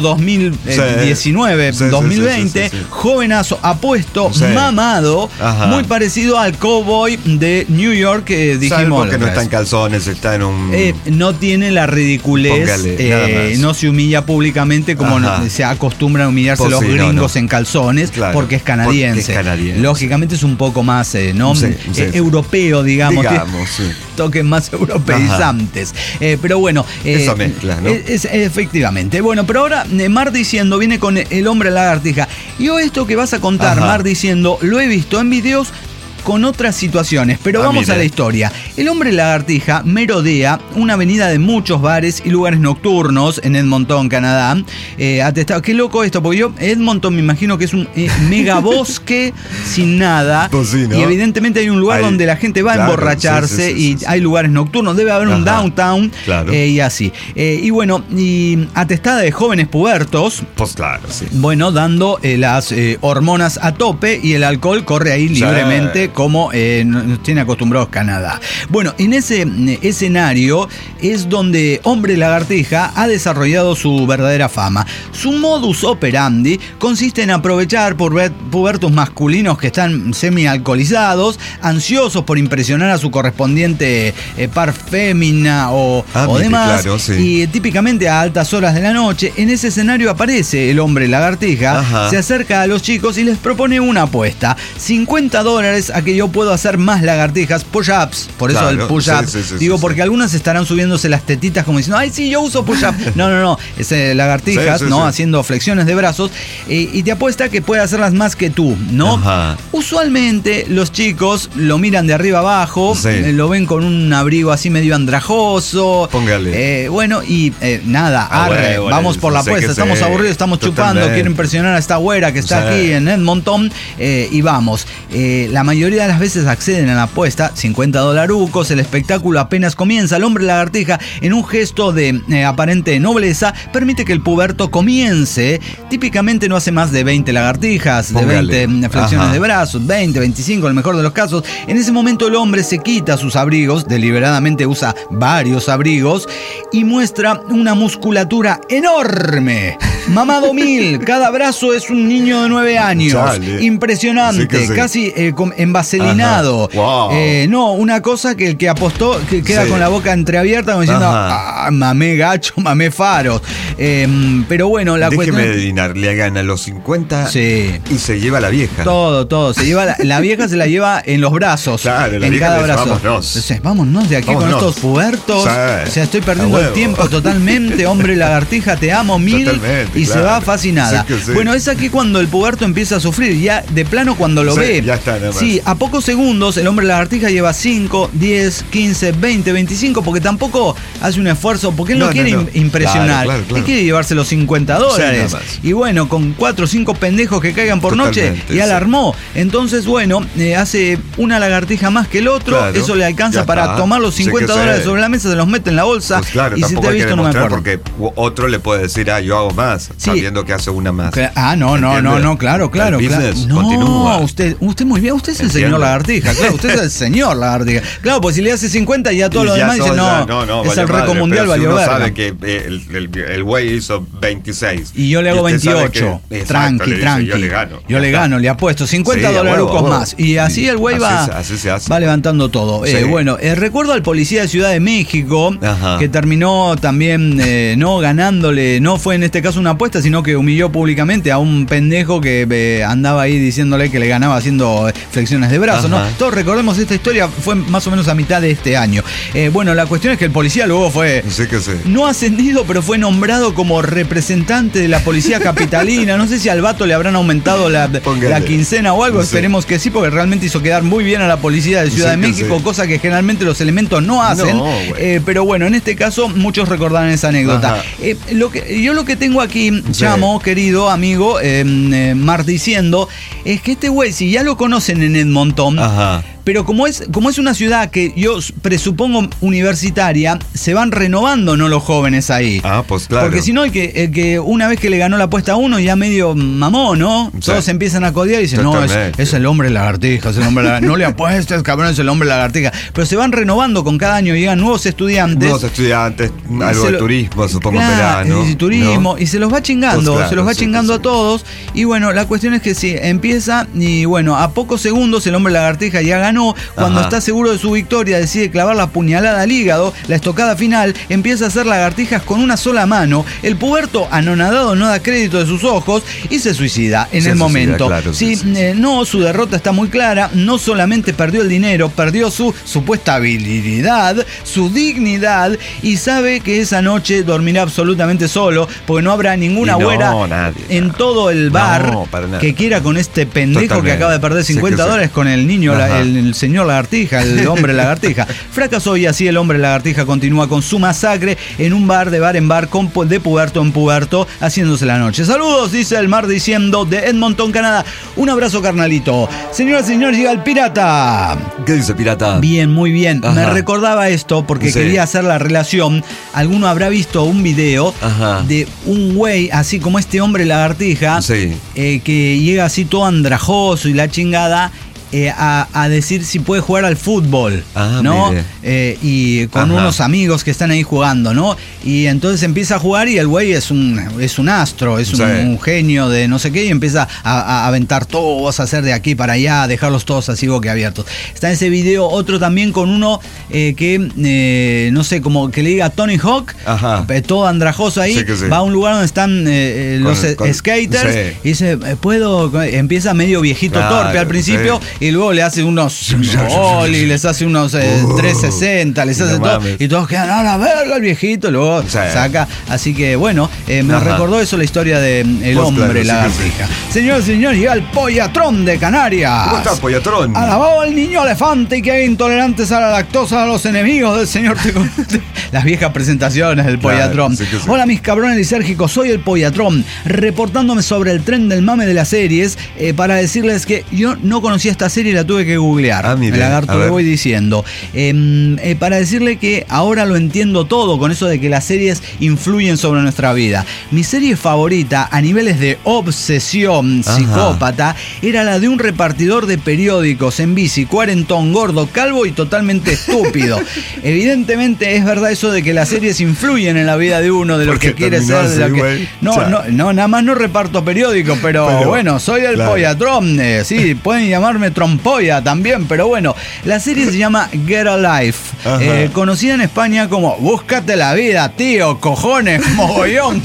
2019, 2020. Jovenazo, apuesto, mamado, muy parecido al cowboy de New York que dijimos. Porque no está en calzones, está en un... no tiene la ridiculez, no se humilla públicamente como se acostumbran a humillarse los gringos en calzones, porque es canadiense. Lógicamente es un poco más europeo, digamos. Toques más europeizantes. Pero bueno. Esa mezcla, ¿no? Efectivamente. Bueno, pero ahora Mardiciendo viene con el hombre lagartija. Yo esto que vas a contar, Mardiciendo, lo he visto en videos con otras situaciones, pero vamos a la historia. El hombre lagartija merodea una avenida de muchos bares y lugares nocturnos en Edmonton, Canadá. Atestado. Qué loco esto, porque yo, Edmonton me imagino que es un megabosque sin nada. Pues sí, ¿no? Y evidentemente hay un lugar donde la gente va a emborracharse y hay lugares nocturnos. Debe haber un downtown y así. Y bueno, y atestada de jóvenes pubertos. Pues claro, sí. Bueno, dando las hormonas a tope y el alcohol corre ahí libremente, como nos tiene acostumbrados Canadá. Bueno, en ese escenario es donde Hombre Lagartija ha desarrollado su verdadera fama. Su modus operandi consiste en aprovechar pubertos masculinos que están semi-alcoholizados, ansiosos por impresionar a su correspondiente par fémina o demás, claro, sí. Y típicamente a altas horas de la noche. En ese escenario aparece el Hombre Lagartija, se acerca a los chicos y les propone una apuesta: $50 a que yo puedo hacer más lagartijas, push-ups, por eso el push-up. Digo, porque algunas estarán subiéndose las tetitas como diciendo: ay, sí, yo uso push-up. No, es lagartijas, haciendo flexiones de brazos, y te apuesta que puede hacerlas más que tú, ¿no? Usualmente los chicos lo miran de arriba abajo, lo ven con un abrigo así medio andrajoso. Póngale. Bueno, y nada, vamos por la apuesta, estamos aburridos, estamos chupando, quiero impresionar a esta güera que está aquí en Edmonton, y vamos. La mayoría de las veces acceden a la apuesta, $50, el espectáculo apenas comienza. El hombre lagartija, en un gesto de aparente nobleza, permite que el puberto comience. Típicamente no hace más de 20 lagartijas, de 20 flexiones de brazos, 20, 25 en el mejor de los casos. En ese momento el hombre se quita sus abrigos, deliberadamente usa varios abrigos y muestra una musculatura enorme. Mamado 1000, cada brazo es un niño de 9 años. Impresionante, casi envaselinado. No, una cosa que el que apostó que queda con la boca entreabierta como diciendo: mamé gacho, mamé faros. Pero bueno, la cuestión... Déjeme adivinar, le gana los 50 y se lleva la vieja. Todo. Se lleva la vieja se la lleva en los brazos. Claro, en cada brazo. Vámonos. Entonces, vámonos de aquí con estos pubertos. O sea, estoy perdiendo el tiempo totalmente. Hombre Lagartija, te amo 1000. Y se va fascinada. Bueno, es aquí cuando el puberto empieza a sufrir. Ya de plano cuando lo ve. Ya está, nada más. Sí, a pocos segundos el Hombre Lagartija lleva 5, 10, 15, 20, 25, porque tampoco hace un esfuerzo, porque él no quiere impresionar. Claro. Él quiere llevarse los $50. Y bueno, con 4 o 5 pendejos que caigan por noche, ya la armó. Entonces, bueno, hace una lagartija más que el otro, eso le alcanza para tomar los $50 sobre la mesa, se los mete en la bolsa. Pues claro, y si te ha visto, no me acuerdo. Porque otro le puede decir: yo hago más, sabiendo que hace una más. No, claro. El business no, continúa. Usted muy bien, usted es el señor lagartija. Claro, usted es el señor lagartija. Claro, pues si le hace 50 ya todo lo demás dice, no, es el récord mundial, valió uno verga. sabe que el güey hizo 26. Y yo le hago 28. Tranqui. Yo le gano, le apuesto $50 más. Y así el güey va levantando todo. Sí. Bueno, recuerdo al policía de Ciudad de México, que terminó también no ganándole, no fue en este caso una apuesta, sino que humilló públicamente a un pendejo que andaba ahí diciéndole que le ganaba haciendo flexiones de brazos, ¿no? Todos recordemos esta historia, fue más o menos a mitad de este año. Bueno, la cuestión es que el policía luego fue no ascendido, pero fue nombrado como representante de la policía capitalina. No sé si al vato le habrán aumentado la quincena o algo, esperemos que sí, porque realmente hizo quedar muy bien a la policía de Ciudad de México, cosa que generalmente los elementos no hacen. Pero bueno, en este caso muchos recordarán esa anécdota. Lo que tengo aquí, Chamo, querido amigo, maldiciendo, es que este güey, si ya lo conocen en Edmonton, pero como es una ciudad que yo presupongo universitaria, se van renovando, ¿no?, los jóvenes ahí. Pues claro. Porque si no, el que una vez que le ganó la apuesta a uno, ya medio mamó, ¿no? Sí. Todos empiezan a codear y dicen, no, es el hombre lagartija, no le apuestes, cabrón, es el hombre lagartija. Pero se van renovando con cada año, llegan nuevos estudiantes, algo de turismo, supongo, verano. Y turismo, ¿no? Y se los va chingando, a todos. Y bueno, la cuestión es que sí, empieza, y bueno, a pocos segundos el hombre lagartija ya ganó. Cuando está seguro de su victoria, decide clavar la puñalada al hígado. La estocada final, empieza a hacer lagartijas con una sola mano. El puberto, anonadado, no da crédito de sus ojos y se suicida en el momento. Claro, su derrota está muy clara. No solamente perdió el dinero, perdió su supuesta habilidad, su dignidad, y sabe que esa noche dormirá absolutamente solo, porque no habrá ninguna güera en todo el bar que quiera con este pendejo que acaba de perder $50 con el niño, el señor lagartija, el hombre lagartija. Fracasó, y así el hombre lagartija continúa con su masacre en un bar, de bar en bar, de puberto en puberto, haciéndose la noche. Saludos, dice el mar diciendo, de Edmonton, Canadá. Un abrazo, carnalito. Señoras y señores, llega el pirata. ¿Qué dice pirata? Bien, muy bien. Me recordaba esto porque quería hacer la relación. Alguno habrá visto un video de un güey, así como este hombre lagartija, que llega así todo andrajoso y la chingada, a decir si puede jugar al fútbol, ¿no? Y con unos amigos que están ahí jugando, ¿no? Y entonces empieza a jugar y el güey es un astro, es un genio de no sé qué, y empieza a aventar todos, a hacer de aquí para allá, a dejarlos todos así boquiabiertos. Está en ese video otro también con uno que, no sé, como que le diga Tony Hawk, todo andrajoso ahí, va a un lugar donde están los skaters, y dice, empieza medio viejito, torpe al principio, y luego le hace unos y les hace unos 360, les hace todo, y todos quedan a la verga el viejito, luego saca. Así que bueno, me recordó eso la historia de el hombre lagartija. Señores y señores, llega el Pollatrón de Canarias. ¿Cómo está, Pollatrón? Alabado el niño elefante, que hay intolerantes a la lactosa, a los enemigos del señor. Las viejas presentaciones del Pollatrón. Hola, mis cabrones lisérgicos, soy el Pollatrón, reportándome sobre el tren del mame de las series, para decirles que yo no conocía esta serie, la tuve que googlear. El lagarto le voy diciendo. Para decirle que ahora lo entiendo todo con eso de que las series influyen sobre nuestra vida. Mi serie favorita a niveles de obsesión psicópata era la de un repartidor de periódicos en bici, cuarentón, gordo, calvo y totalmente estúpido. Evidentemente es verdad eso de que las series influyen en la vida de uno, de lo que quiere ser, de lo que... No, nada más no reparto periódicos, pero bueno, soy el Pollatrón. Sí, pueden llamarme Trompolla también, pero bueno, la serie se llama Get a Life, conocida en España como Búscate la vida, tío, cojones, mogollón.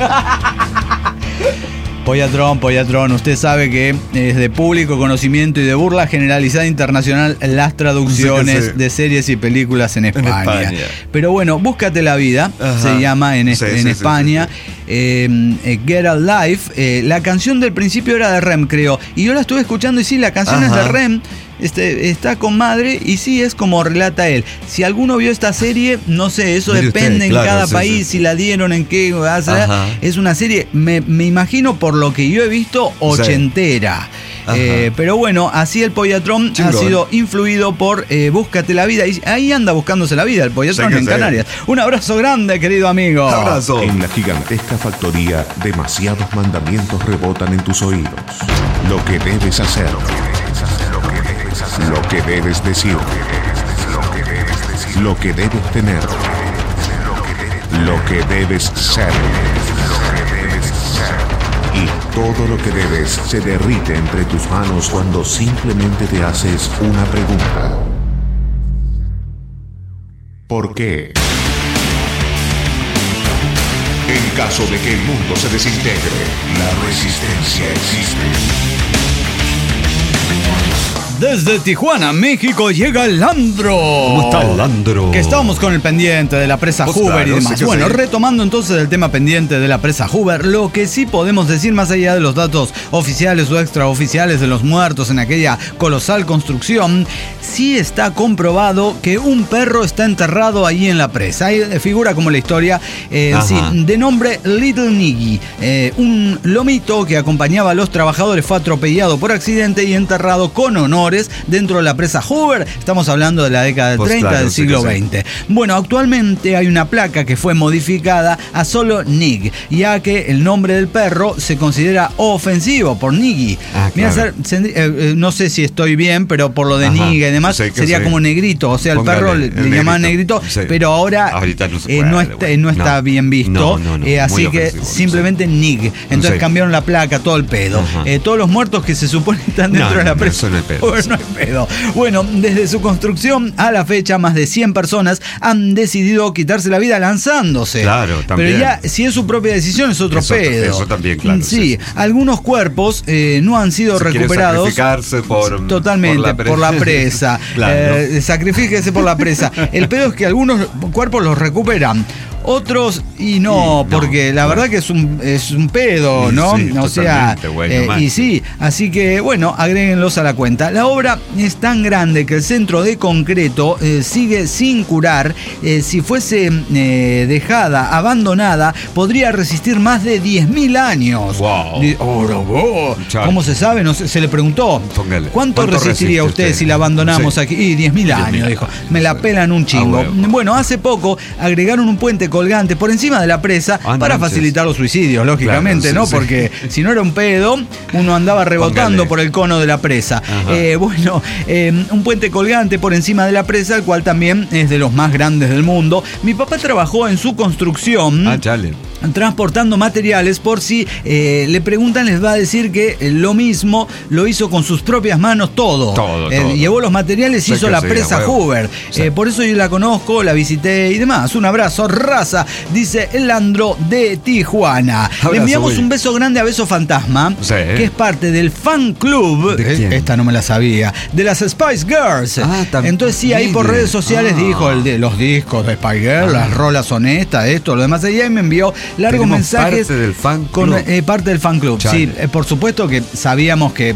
Pollatrón, usted sabe que es de público conocimiento y de burla generalizada internacional las traducciones de series y películas en España. Pero bueno, Búscate la vida, se llama en España. Get a Life. La canción del principio era de Rem, creo, y yo la estuve escuchando y sí, la canción es de Rem. Está con madre y sí, es como relata él. Si alguno vio esta serie, no sé, eso depende en cada país, si la dieron, en qué. Es una serie, me imagino por lo que yo he visto, ochentera. Pero bueno, así el Pollatrón ha sido influido por Búscate la vida. Y ahí anda buscándose la vida el Pollatrón en Canarias. Un abrazo grande, querido amigo. Un abrazo. En la gigantesca factoría, demasiados mandamientos rebotan en tus oídos. Lo que debes hacer. lo que debes decir, lo que debes tener, lo que debes ser. Y todo lo que debes se derrite entre tus manos cuando simplemente te haces una pregunta. ¿Por qué? En caso de que el mundo se desintegre, la resistencia existe. Desde Tijuana, México, llega Landro. ¿Cómo está Landro? Que estábamos con el pendiente de la presa Hoover y demás. Bueno, retomando entonces el tema pendiente de la presa Hoover, lo que sí podemos decir más allá de los datos oficiales o extraoficiales de los muertos en aquella colosal construcción, sí está comprobado que un perro está enterrado ahí en la presa. Ahí figura como la historia, de nombre Little Niggy. Un lomito que acompañaba a los trabajadores fue atropellado por accidente y enterrado con honor dentro de la presa Hoover. Estamos hablando de la década del 30 del siglo XX. Bueno, actualmente hay una placa que fue modificada a solo Nig, ya que el nombre del perro se considera ofensivo por Niggy. Claro. No sé si estoy bien, pero por lo de Nig y demás, sería como negrito. O sea, el perro le llamaban negrito, pero ahora no está bien visto. Así que simplemente Nig. Entonces cambiaron la placa, todo el pedo. Todos los muertos que se supone están dentro de la presa. No hay pedo. Bueno, desde su construcción a la fecha, más de 100 personas han decidido quitarse la vida lanzándose. Claro, también. Pero ya, si es su propia decisión, es otro pedo. Eso también, claro. Sí, algunos cuerpos no han sido recuperados. Sacrificarse totalmente, por la presa. Claro. Sacrifíquese por la presa. El pedo es que algunos cuerpos los recuperan. Otros porque la verdad que es un pedo, ¿no? Sí, o sea, así que bueno, agréguenlos a la cuenta. La obra es tan grande que el centro de concreto sigue sin curar. Si fuese dejada, abandonada, podría resistir más de 10.000 años. Wow. ¿Cómo se sabe? No sé, se le preguntó. ¿Cuánto resistiría usted si la abandonamos aquí? Y 10.000 años, dijo. Me la pelan un chingo. Bueno, hace poco agregaron un puente colgante por encima de la presa para facilitar los suicidios, lógicamente, claro, ¿no? Porque si no era un pedo, uno andaba rebotando por el cono de la presa. Un puente colgante por encima de la presa, el cual también es de los más grandes del mundo. Mi papá trabajó en su construcción. Transportando materiales, por si le preguntan, les va a decir que lo mismo lo hizo con sus propias manos todo. Llevó los materiales y hizo la presa Hoover. Por eso yo la conozco, la visité y demás. Un abrazo, raza, dice el Landro de Tijuana. Le enviamos un beso grande a Beso Fantasma, que es parte del fan club. Esta no me la sabía. De las Spice Girls. Entonces sí, ahí por redes sociales dijo los discos de Spice Girls, las rolas honestas, esto, lo demás. Y ahí me envió largos mensajes parte del fan club. Parte del fan club. Sí, por supuesto que sabíamos que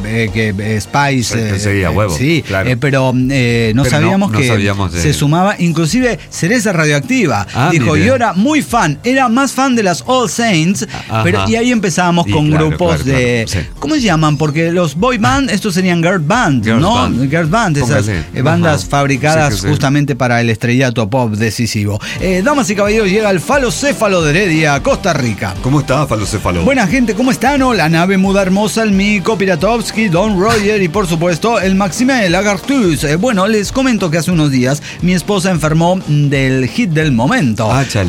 Spice seguía huevo, claro. Pero no sabíamos que se sumaba, inclusive Cereza Radioactiva. Dijo, yo era muy fan, era más fan de las All Saints, y ahí empezamos con grupos de ¿cómo se llaman? Porque los boy band, estos serían girl band, ¿no? Girl band, esas bandas fabricadas justamente para el estrellato pop decisivo. Damas y caballeros, llega el falocéfalo de Heredia, Costa Rica. ¿Cómo está, falocéfalo? Buena gente, ¿cómo están? La nave Muda Hermosa, el Mico, Piratovsky, Don Roger y por supuesto el Maxime Lagartus. Bueno, les comento que hace unos días mi esposa enfermó del hit del momento.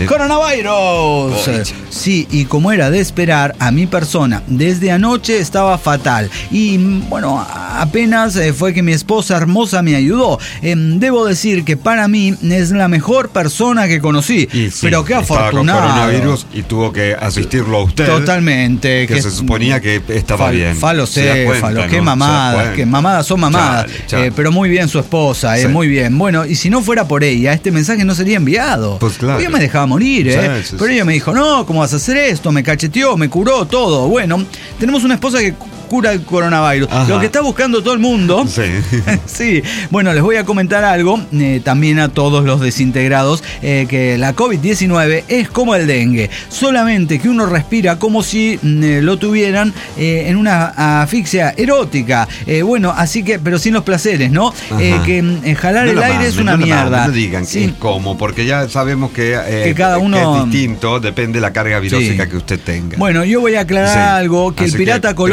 ¡Coronavirus! Sí, y como era de esperar, a mi persona desde anoche estaba fatal. Y bueno, apenas fue que mi esposa hermosa me ayudó. Debo decir que para mí es la mejor persona que conocí. Pero qué afortunado. Con coronavirus y tuvo que asistirlo a usted. Totalmente. Que se suponía que estaba bien. Falocéfalo, qué mamadas. Que mamadas son mamadas. Pero muy bien su esposa, muy bien. Bueno, y si no fuera por ella, este mensaje no sería enviado. Pues claro. Ella me dejaba morir, pero ella me dijo, no, ¿cómo vas a hacer esto? Me cacheteó, me curó todo. Bueno, tenemos una esposa que cura el coronavirus. Lo que está buscando todo el mundo. Sí. Bueno, les voy a comentar algo también a todos los desintegrados, que la COVID-19 es como el dengue, solamente que uno respira como si lo tuvieran en una asfixia erótica. Bueno, así que, pero sin los placeres, ¿no? Que jalar el aire es una mierda. No digan que es como, porque ya sabemos que cada uno que es distinto, depende de la carga virósica que usted tenga. Bueno, yo voy a aclarar algo, que el pirata coloque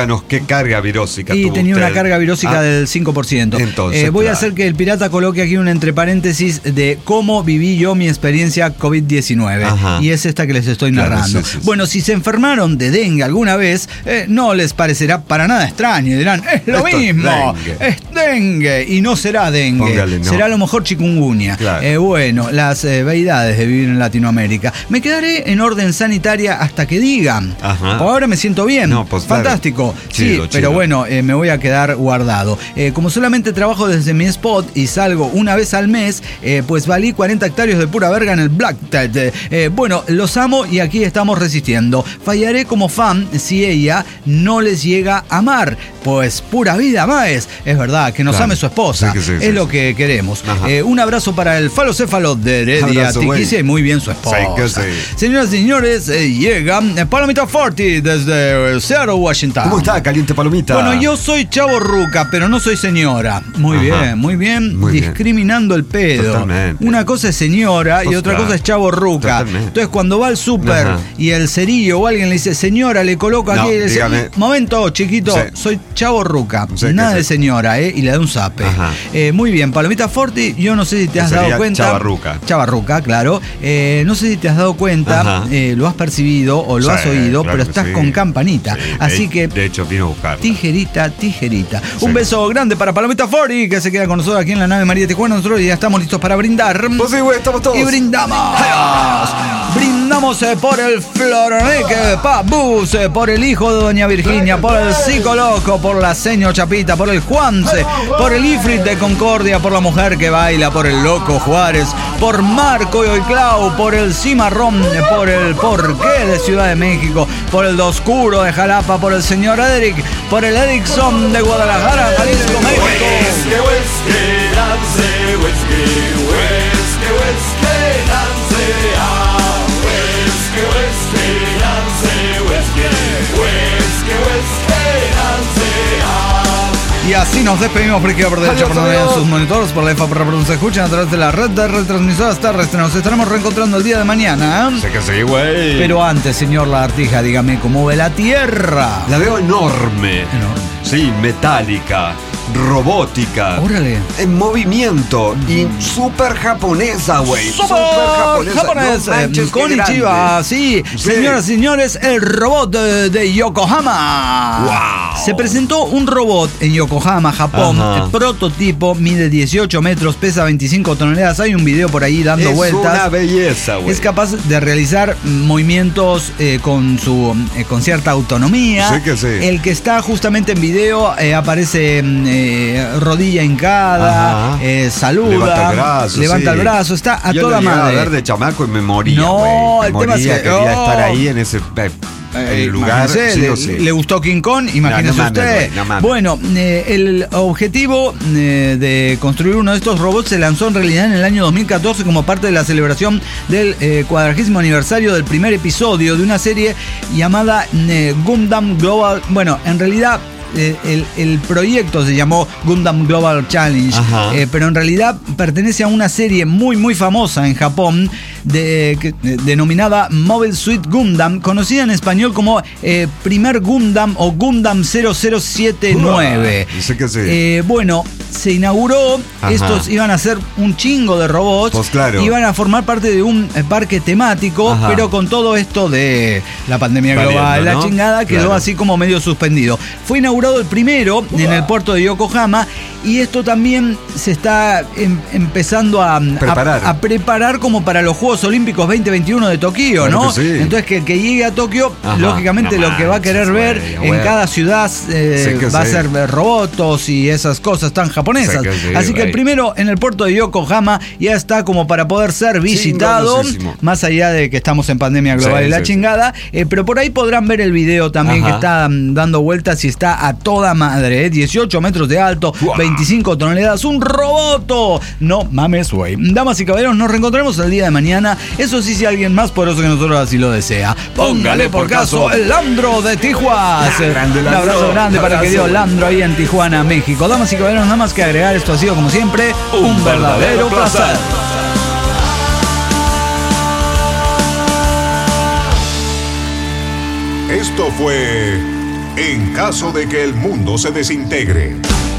díganos qué carga virósica y tuvo tenía usted. una carga virósica del 5%. Entonces, voy a hacer que el pirata coloque aquí un entre paréntesis de cómo viví yo mi experiencia COVID-19. Ajá. Y es esta que les estoy narrando. Sí. Bueno, si se enfermaron de dengue alguna vez, no les parecerá para nada extraño. Dirán, es lo mismo, es dengue. Y no será dengue. Póngale, no. Será a lo mejor chikungunya. Claro. Bueno, las deidades de vivir en Latinoamérica. Me quedaré en orden sanitaria hasta que digan. Ajá. Por ahora me siento bien. No, pues, fantástico. claro. Sí, Chido, pero chido. bueno, me voy a quedar guardado. Como solamente trabajo desde mi spot y salgo una vez al mes, pues valí 40 hectáreas de pura verga en el Black Tide. Bueno, los amo y aquí estamos resistiendo. Fallaré como fan si ella no les llega a amar. Pues pura vida más. Es verdad, que nos ame su esposa. Sí, es lo que queremos. Ajá. Un abrazo para el falocéfalo de Heredia. Abrazo, Tiquicia y muy bien su esposa. Sí, que sí. Señoras y señores, llega Palomita Forti desde Seattle, Washington. ¿Cómo está, caliente palomita? Bueno, yo soy chavo ruca, pero no soy señora. Muy bien, muy bien. Muy bien. Discriminando el pedo. Totalmente. Una cosa es señora y Pues otra claro. cosa es chavo ruca. Totalmente. Entonces, cuando va al súper Ajá. y el cerillo o alguien le dice, señora, le coloco aquí, No, y le dice, dígame. momento, chiquito, Sí. soy chavo ruca. Sí, Nada que de sí. señora, y le da un zape. Ajá. Muy bien, Palomita Forti, yo no sé si te has Sería dado cuenta. chavarruca. Chavarruca, claro. No sé si te has dado cuenta, Ajá. lo has percibido o lo Sí, has oído, claro pero que estás sí. con campanita. Sí, Así que de hecho, vino a buscar. tijerita. Sí. Un beso grande para Palomita Forti, que se queda con nosotros aquí en la nave María Tijuana. Nosotros ya estamos listos para brindar. Pues sí, güey, estamos todos. Y brindamos. Brindamos por el Floroneque Pabús, por el hijo de Doña Virginia, por el Psicoloco, por la Seño Chapita, por el Juanse, por el Ifrit de Concordia, por la mujer que baila, por el Loco Juárez, por Marco y Clau, por el Cimarrón, por el Porqué de Ciudad de México, por el Doscuro de Jalapa, por el señor Edric, por el Edrickson de Guadalajara, Jalisco, México. Y así nos despedimos, porque por derecho por en sus monitores, por la EFA por reproducción se escuchan a través de la red de retransmisoras terrestres. Nos estaremos reencontrando el día de mañana. Sé que sí, güey. Pero antes, señor Lagartija, dígame cómo ve la Tierra. La veo enorme. Sí, metálica, robótica. Órale. En movimiento. Y súper japonesa, güey. Super japonés. No manches, qué Konnichiwa, grande. sí. Sí. Señoras y señores, el robot de Yokohama. Wow. Se presentó un robot en Yokohama, Japón. Ajá. El prototipo mide 18 metros, pesa 25 toneladas. Hay un video por ahí dando Es vueltas. una belleza, güey. Es capaz de realizar movimientos con cierta autonomía. Sí que sí. El que está justamente en video aparece rodilla hincada, Ajá. saluda, Levanta el brazo. levanta sí. el brazo, está a Yo toda lo llegué madre. a ver de chamaco y me moría, No, güey. el Me tema es moría, que- quería oh. estar ahí en ese el lugar. Imagínese, Sí o sí. le gustó King Kong, imagínese No mames, usted. güey, no mames. Bueno, el objetivo de construir uno de estos robots se lanzó en realidad en el año 2014 como parte de la celebración del 40º aniversario del primer episodio de una serie llamada Gundam Global. Bueno, en realidad el proyecto se llamó Gundam Global Challenge, pero en realidad pertenece a una serie muy muy famosa en Japón denominada Mobile Suit Gundam, conocida en español como Primer Gundam o Gundam 0079. Sé que sí. Bueno, se inauguró, estos iban a ser un chingo de robots, Pues claro. iban a formar parte de un parque temático, pero con todo esto de la pandemia global, ¿no? la chingada, quedó Claro. así como medio suspendido. Fue inaugurado el primero en el puerto de Yokohama y esto también se está empezando a preparar como para los Juegos Olímpicos 2021 de Tokio, Claro ¿no? que sí. Entonces que el que llegue a Tokio, lógicamente lo que va a querer ver en cada ciudad va a ser robots y esas cosas tan japonesas. Así que el primero en el puerto de Yokohama ya está como para poder ser visitado, más allá de que estamos en pandemia global y la chingada, pero por ahí podrán ver el video también que está dando vueltas y está a toda madre, 18 metros de alto, 25 toneladas, un roboto. No mames, güey. Damas y caballeros, nos reencontraremos el día de mañana. Eso sí, si alguien más poderoso que nosotros así lo desea. Póngale por caso el Landro de Tijuana. Un abrazo grande para el querido Landro ahí en Tijuana, México. Damas y caballeros, nada más que agregar, esto ha sido como siempre un verdadero placer. Esto fue en caso de que el mundo se desintegre.